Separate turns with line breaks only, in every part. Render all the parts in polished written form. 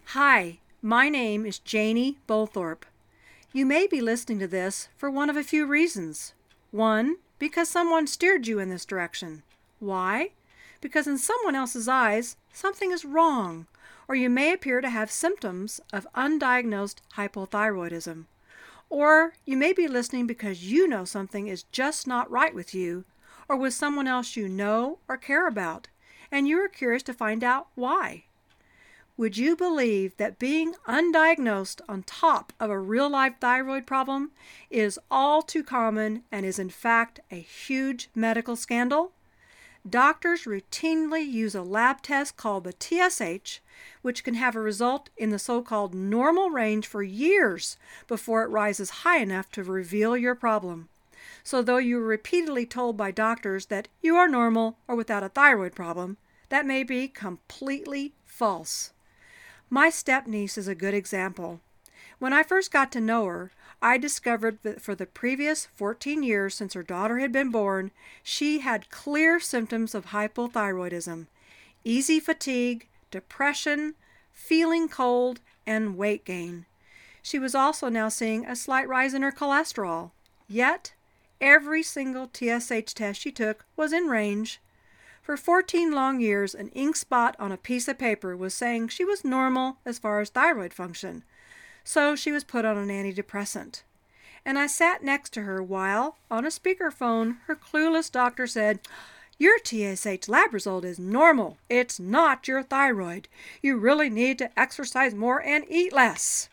Hi, my name is Janie Bolthorpe. You may be listening to this for one of a few reasons. One, because someone steered you in this direction. Why? Because in someone else's eyes, something is wrong, or you may appear to have symptoms of undiagnosed hypothyroidism. Or you may be listening because you know something is just not right with you, or with someone else you know or care about, and you are curious to find out why. Would you believe that being undiagnosed on top of a real-life thyroid problem is all too common and is in fact a huge medical scandal? Doctors routinely use a lab test called the TSH, which can have a result in the so-called normal range for years before it rises high enough to reveal your problem. So though you are repeatedly told by doctors that you are normal or without a thyroid problem, that may be completely false. My step-niece is a good example. When I first got to know her, I discovered that for the previous 14 years since her daughter had been born, she had clear symptoms of hypothyroidism: easy fatigue, depression, feeling cold, and weight gain. She was also now seeing a slight rise in her cholesterol. Yet, every single TSH test she took was in range. For 14 long years, an ink spot on a piece of paper was saying she was normal as far as thyroid function, so she was put on an antidepressant. And I sat next to her while, on a speakerphone, her clueless doctor said, "Your TSH lab result is normal. It's not your thyroid. You really need to exercise more and eat less."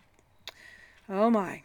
Oh my.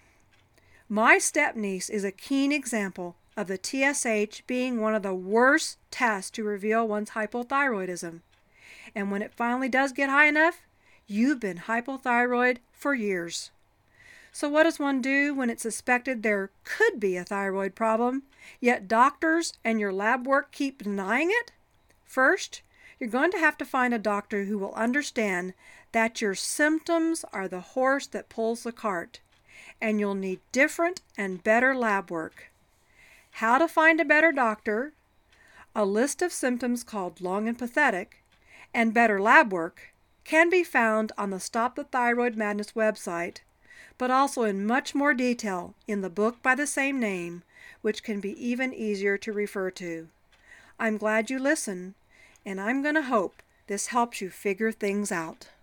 My step-niece is a keen example of the TSH being one of the worst tests to reveal one's hypothyroidism. And when it finally does get high enough, you've been hypothyroid for years. So what does one do when it's suspected there could be a thyroid problem, yet doctors and your lab work keep denying it? First, you're going to have to find a doctor who will understand that your symptoms are the horse that pulls the cart, and you'll need different and better lab work. How to find a better doctor, a list of symptoms called long and pathetic, and better lab work can be found on the Stop the Thyroid Madness website, but also in much more detail in the book by the same name, which can be even easier to refer to. I'm glad you listened, and I'm going to hope this helps you figure things out.